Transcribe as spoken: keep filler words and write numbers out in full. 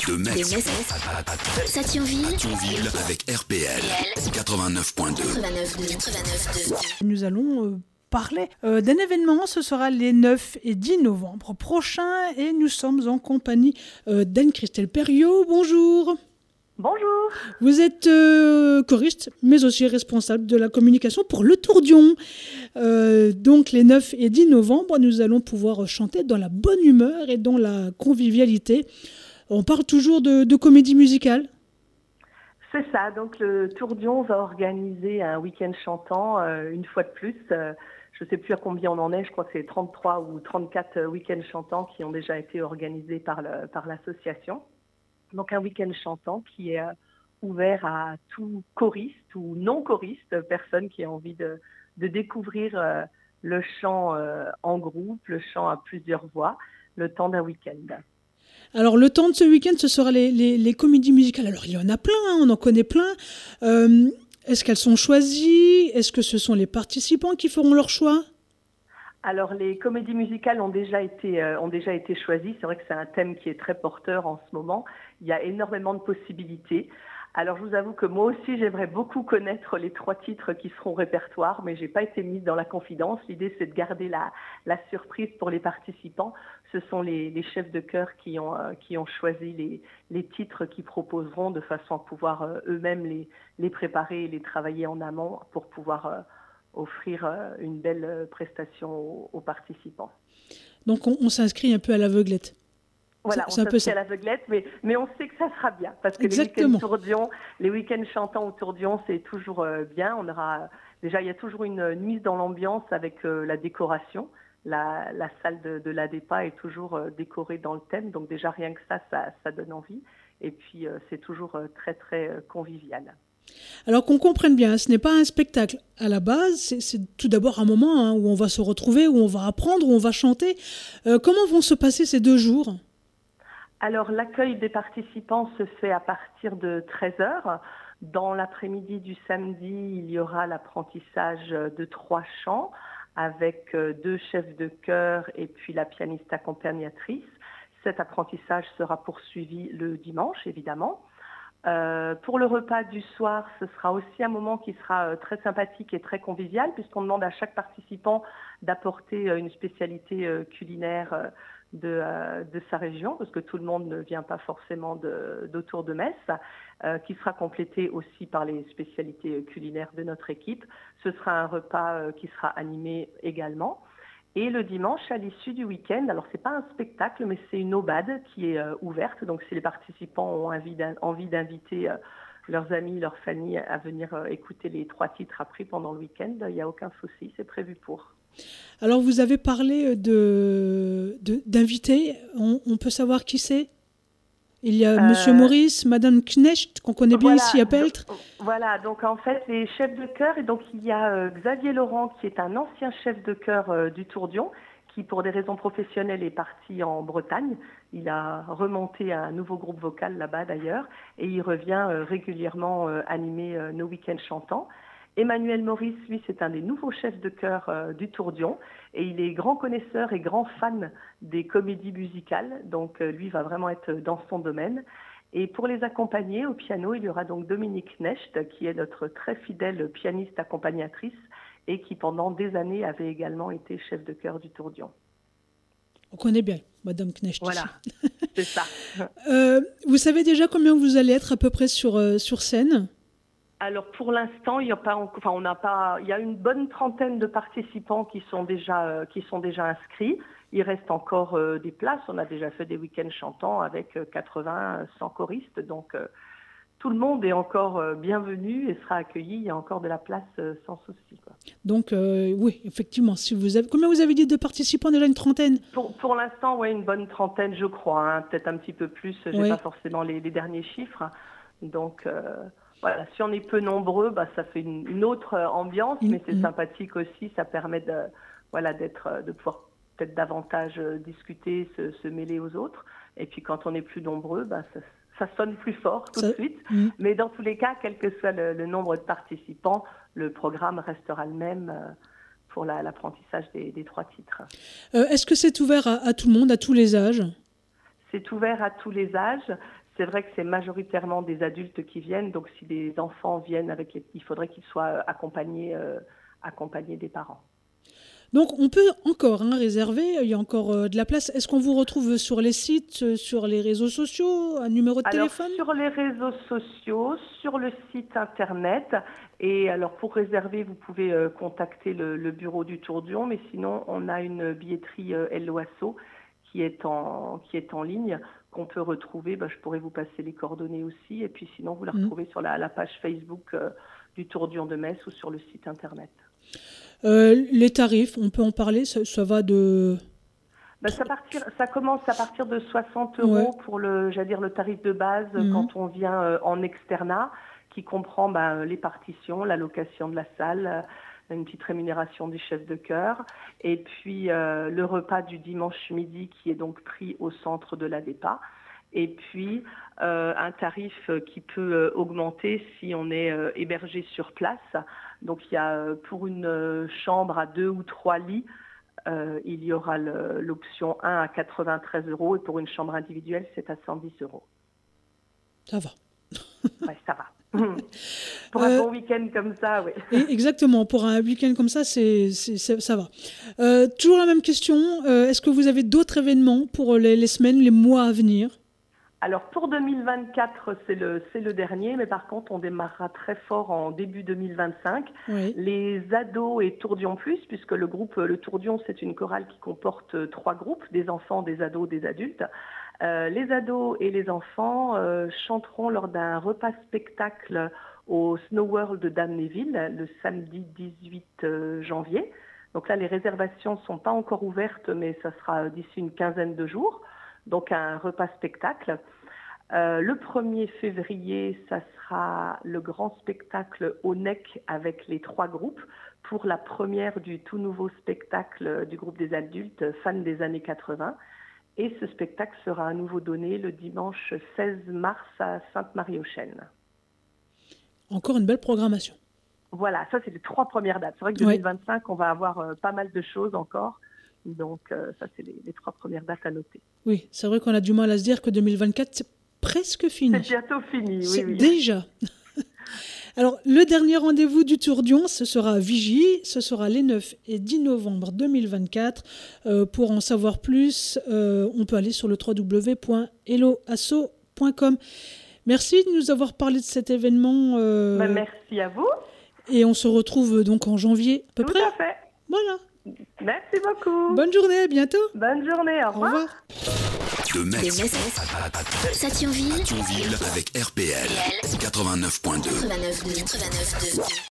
De Metz à, à, à, à Thionville avec R P L quatre-vingt-neuf point deux. Nous allons euh, parler euh, d'un événement, ce sera les neuf et dix novembre prochains et nous sommes en compagnie euh, d'Anne-Christelle Perriot. Bonjour. Bonjour. Vous êtes euh, choriste, mais aussi responsable de la communication pour le Tourdion. Euh, donc les neuf et dix novembre, nous allons pouvoir chanter dans la bonne humeur et dans la convivialité. On parle toujours de, de comédie musicale. C'est ça, donc le Tourdion va organiser un week-end chantant euh, une fois de plus. Euh, je ne sais plus à combien on en est, je crois que c'est trente-trois ou trente-quatre week-ends chantants qui ont déjà été organisés par, le, par l'association. Donc un week-end chantant qui est euh, ouvert à tout choriste ou non-choriste, personne qui a envie de, de découvrir euh, le chant euh, en groupe, le chant à plusieurs voix, le temps d'un week-end. Alors le temps de ce week-end, ce sera les, les, les comédies musicales. Alors il y en a plein, hein, on en connaît plein. Euh, est-ce qu'elles sont choisies ? Est-ce que ce sont les participants qui feront leur choix ? Alors les comédies musicales ont déjà été euh, ont déjà été choisies. C'est vrai que c'est un thème qui est très porteur en ce moment. Il y a énormément de possibilités. Alors je vous avoue que moi aussi j'aimerais beaucoup connaître les trois titres qui seront au répertoire, mais j'ai pas été mise dans la confidence. L'idée c'est de garder la la surprise pour les participants. Ce sont les, les chefs de chœur qui ont euh, qui ont choisi les les titres qu'ils proposeront de façon à pouvoir euh, eux-mêmes les les préparer et les travailler en amont pour pouvoir euh, offrir euh, une belle euh, prestation aux, aux participants. Donc on, on s'inscrit un peu à l'aveuglette. Voilà, c'est, on s'inscrit à l'aveuglette, mais, mais on sait que ça sera bien. Parce que Exactement. les week-ends Tourdion, les week-ends chantants au Tourdion, c'est toujours euh, bien. On aura, déjà, il y a toujours une, une mise dans l'ambiance avec euh, la décoration. La, la salle de, de l'A D E P A est toujours euh, décorée dans le thème. Donc déjà, rien que ça, ça, ça donne envie. Et puis, euh, c'est toujours euh, très, très euh, convivial. Alors qu'on comprenne bien, ce n'est pas un spectacle. À la base, c'est, c'est tout d'abord un moment hein, où on va se retrouver, où on va apprendre, où on va chanter. Euh, comment vont se passer ces deux jours ? Alors, l'accueil des participants se fait à partir de treize heures. Dans l'après-midi du samedi, il y aura l'apprentissage de trois chants avec deux chefs de chœur et puis la pianiste accompagnatrice. Cet apprentissage sera poursuivi le dimanche, évidemment. Euh, pour le repas du soir, ce sera aussi un moment qui sera euh, très sympathique et très convivial puisqu'on demande à chaque participant d'apporter euh, une spécialité euh, culinaire euh, de, euh, de sa région parce que tout le monde ne vient pas forcément de, d'autour de Metz, euh, qui sera complété aussi par les spécialités culinaires de notre équipe. Ce sera un repas euh, qui sera animé également. Et le dimanche, à l'issue du week-end, alors c'est pas un spectacle, mais c'est une aubade qui est euh, ouverte. Donc si les participants ont envie, d'in- envie d'inviter euh, leurs amis, leurs familles à venir euh, écouter les trois titres appris pendant le week-end, il n'y a aucun souci, c'est prévu pour. Alors vous avez parlé de, de, d'invités, on, on peut savoir qui c'est ? Il y a euh, Monsieur Maurice, Madame Knecht, qu'on connaît bien voilà, ici à Peltre. Donc, voilà, donc en fait, les chefs de chœur, et donc il y a euh, Xavier Laurent, qui est un ancien chef de chœur euh, du Tourdion, qui pour des raisons professionnelles est parti en Bretagne. Il a remonté un nouveau groupe vocal là-bas d'ailleurs, et il revient euh, régulièrement euh, animer euh, nos week-ends chantants. Emmanuel Maurice, lui, c'est un des nouveaux chefs de chœur euh, du Tourdion et il est grand connaisseur et grand fan des comédies musicales. Donc, euh, lui va vraiment être dans son domaine. Et pour les accompagner au piano, il y aura donc Dominique Knecht, qui est notre très fidèle pianiste accompagnatrice et qui, pendant des années, avait également été chef de chœur du Tourdion. On connaît bien Madame Knecht. Voilà, c'est ça. euh, vous savez déjà combien vous allez être à peu près sur, euh, sur scène ? Alors pour l'instant, il y a pas, enfin on n'a pas, il y a une bonne trentaine de participants qui sont déjà euh, qui sont déjà inscrits. Il reste encore euh, des places. On a déjà fait des week-ends chantants avec euh, quatre-vingts, cent choristes. Donc euh, tout le monde est encore euh, bienvenu et sera accueilli. Il y a encore de la place euh, sans souci, quoi. Donc euh, oui, effectivement. Si vous avez, combien vous avez dit de participants déjà, une trentaine ? Pour pour l'instant, ouais, une bonne trentaine, je crois. Hein, peut-être un petit peu plus. J'ai ouais. pas forcément les, les derniers chiffres. Donc euh, Voilà, si on est peu nombreux, bah, ça fait une, une autre ambiance, mais c'est mmh. sympathique aussi. Ça permet de, voilà, d'être, de pouvoir peut-être davantage discuter, se, se mêler aux autres. Et puis quand on est plus nombreux, bah, ça, ça sonne plus fort tout ça, de suite. Mmh. Mais dans tous les cas, quel que soit le, le nombre de participants, le programme restera le même euh, pour la, l'apprentissage des, des trois titres. Euh, est-ce que c'est ouvert à, à tout le monde, à tous les âges ? C'est ouvert à tous les âges. c'est vrai que c'est majoritairement des adultes qui viennent, donc si des enfants viennent avec les, il faudrait qu'ils soient accompagnés, euh, accompagnés des parents. Donc on peut encore hein, réserver, il y a encore euh, de la place. Est-ce qu'on vous retrouve sur les sites, euh, sur les réseaux sociaux, un numéro de alors, téléphone ? Sur les réseaux sociaux, sur le site internet. Et alors pour réserver, vous pouvez euh, contacter le, le bureau du Tourdion, mais sinon on a une billetterie euh, Hello Asso qui est en qui est en ligne, qu'on peut retrouver. Ben, je pourrais vous passer les coordonnées aussi. Et puis sinon vous la retrouvez mmh. sur la, la page Facebook euh, du Tourdion de Metz ou sur le site internet. Euh, les tarifs, on peut en parler, ça, ça va de... Ben, ça, partir, ça commence à partir de soixante euros ouais. pour le, j'allais dire, le tarif de base mmh. quand on vient euh, en externat, qui comprend ben, les partitions, la location de la salle, une petite rémunération des chefs de chœur, et puis euh, le repas du dimanche midi qui est donc pris au centre de l'A D E P A. Et puis euh, un tarif qui peut euh, augmenter si on est euh, hébergé sur place. Donc il y a euh, pour une euh, chambre à deux ou trois lits, euh, il y aura le, l'option un à quatre-vingt-treize euros et pour une chambre individuelle c'est à cent dix euros. Ça va. Ouais, ça va. Pour un euh, bon week-end comme ça, oui. Exactement, pour un week-end comme ça, c'est, c'est, c'est, ça va. Euh, toujours la même question, euh, est-ce que vous avez d'autres événements pour les, les semaines, les mois à venir ? Alors pour deux mille vingt-quatre, c'est le, c'est le dernier, mais par contre on démarrera très fort en début deux mille vingt-cinq. Oui. Les ados et Tourdion Plus, puisque le groupe Le Tourdion, c'est une chorale qui comporte trois groupes, des enfants, des ados, des adultes. Euh, les ados et les enfants euh, chanteront lors d'un repas spectacle au Snow World de Damnéville le samedi dix-huit janvier. Donc là, les réservations ne sont pas encore ouvertes, mais ça sera d'ici une quinzaine de jours. Donc un repas spectacle. Euh, le premier février, ça sera le grand spectacle au N E C avec les trois groupes pour la première du tout nouveau spectacle du groupe des adultes fans des années quatre-vingts. Et ce spectacle sera à nouveau donné le dimanche seize mars à Sainte-Marie-aux-Chênes. Encore une belle programmation. Voilà, ça c'est les trois premières dates. C'est vrai que deux mille vingt-cinq, oui. on va avoir euh, pas mal de choses encore. Donc euh, ça, c'est les, les trois premières dates à noter. Oui, c'est vrai qu'on a du mal à se dire que deux mille vingt-quatre, c'est presque fini. C'est bientôt fini, oui. C'est oui. Déjà. Alors, le dernier rendez-vous du Tourdion, ce sera à Vigie. Ce sera les neuf et dix novembre deux mille vingt-quatre. Euh, pour en savoir plus, euh, on peut aller sur le w w w point hello asso point com. Merci de nous avoir parlé de cet événement. Euh... Ben, merci à vous. Et on se retrouve donc en janvier, à peu Tout près. Tout à fait. Voilà. Merci beaucoup. Bonne journée, à bientôt. Bonne journée, au revoir. Au revoir. De Metz à Thionville avec R P L quatre-vingt-neuf point deux.